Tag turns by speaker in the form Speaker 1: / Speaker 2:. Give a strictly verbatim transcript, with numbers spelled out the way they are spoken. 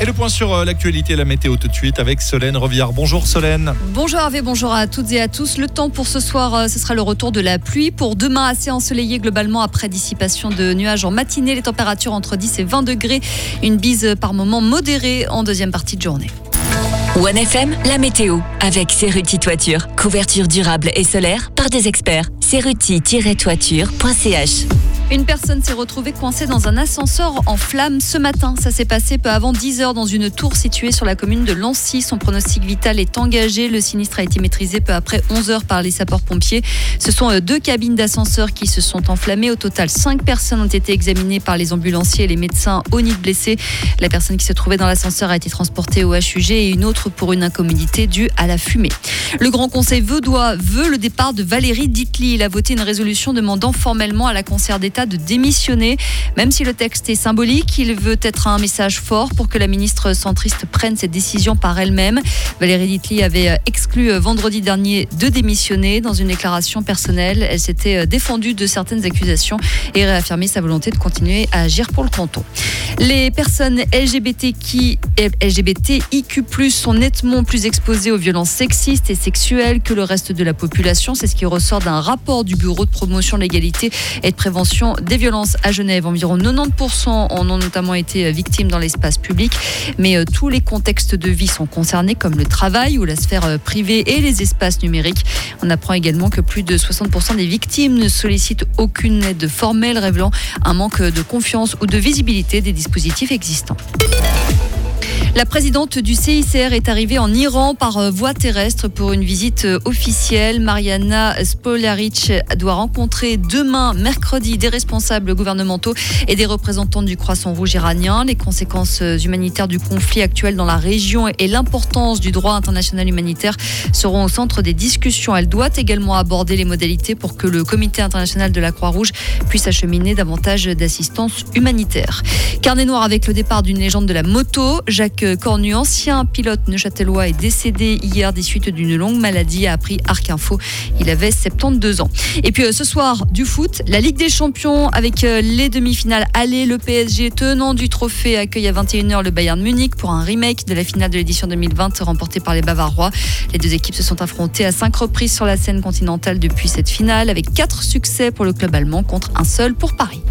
Speaker 1: Et le point sur euh, l'actualité, la météo tout de suite avec Solène Revillard. Bonjour Solène.
Speaker 2: Bonjour Hervé, bonjour à toutes et à tous. Le temps pour ce soir, euh, ce sera le retour de la pluie. Pour demain, assez ensoleillé globalement après dissipation de nuages en matinée. Les températures entre dix et vingt degrés. Une bise par moment modérée en deuxième partie de journée.
Speaker 3: One F M, la météo, avec Cerruti Toiture. Couverture durable et solaire par des experts. cerruti tiret toiture point c h.
Speaker 2: Une personne s'est retrouvée coincée dans un ascenseur en flammes ce matin. Ça s'est passé peu avant dix heures dans une tour située sur la commune de Lancy. Son pronostic vital est engagé. Le sinistre a été maîtrisé peu après onze heures par les sapeurs-pompiers. Ce sont deux cabines d'ascenseur qui se sont enflammées. Au total, cinq personnes ont été examinées par les ambulanciers et les médecins au nid de blessés. La personne qui se trouvait dans l'ascenseur a été transportée au H U G et une autre pour une incommodité due à la fumée. Le Grand Conseil vaudois veut le départ de Valérie Ditli. Il a voté une résolution demandant formellement à la Conseillère d'État de démissionner. Même si le texte est symbolique, il veut être un message fort pour que la ministre centriste prenne cette décision par elle-même. Valérie Ditli avait exclu vendredi dernier de démissionner. Dans une déclaration personnelle, elle s'était défendue de certaines accusations et réaffirmé sa volonté de continuer à agir pour le canton. Les personnes L G B T qui, L G B T I Q plus, sont nettement plus exposées aux violences sexistes et sexuelles que le reste de la population. C'est ce qui ressort d'un rapport du Bureau de promotion de l'égalité et de prévention des violences à Genève. Environ quatre-vingt-dix pour cent en ont notamment été victimes dans l'espace public. Mais euh, tous les contextes de vie sont concernés, comme le travail ou la sphère euh, privée et les espaces numériques. On apprend également que plus de soixante pour cent des victimes ne sollicitent aucune aide formelle, révélant un manque de confiance ou de visibilité des dispositifs existants. La présidente du C I C R est arrivée en Iran par voie terrestre pour une visite officielle. Mariana Spoljaric doit rencontrer demain, mercredi, des responsables gouvernementaux et des représentants du Croissant Rouge iranien. Les conséquences humanitaires du conflit actuel dans la région et l'importance du droit international humanitaire seront au centre des discussions. Elle doit également aborder les modalités pour que le Comité international de la Croix-Rouge puisse acheminer davantage d'assistance humanitaire. Carnet noir avec le départ d'une légende de la moto. Jacques Cornu, ancien pilote neuchâtelois, est décédé hier des suites d'une longue maladie, a appris Arc Info. Il avait soixante-douze ans. Et puis ce soir, du foot, la Ligue des Champions avec les demi-finales aller. Le P S G, tenant du trophée, accueille à vingt et une heures le Bayern Munich pour un remake de la finale de l'édition deux mille vingt remportée par les Bavarois. Les deux équipes se sont affrontées à cinq reprises sur la scène continentale depuis cette finale, avec quatre succès pour le club allemand contre un seul pour Paris.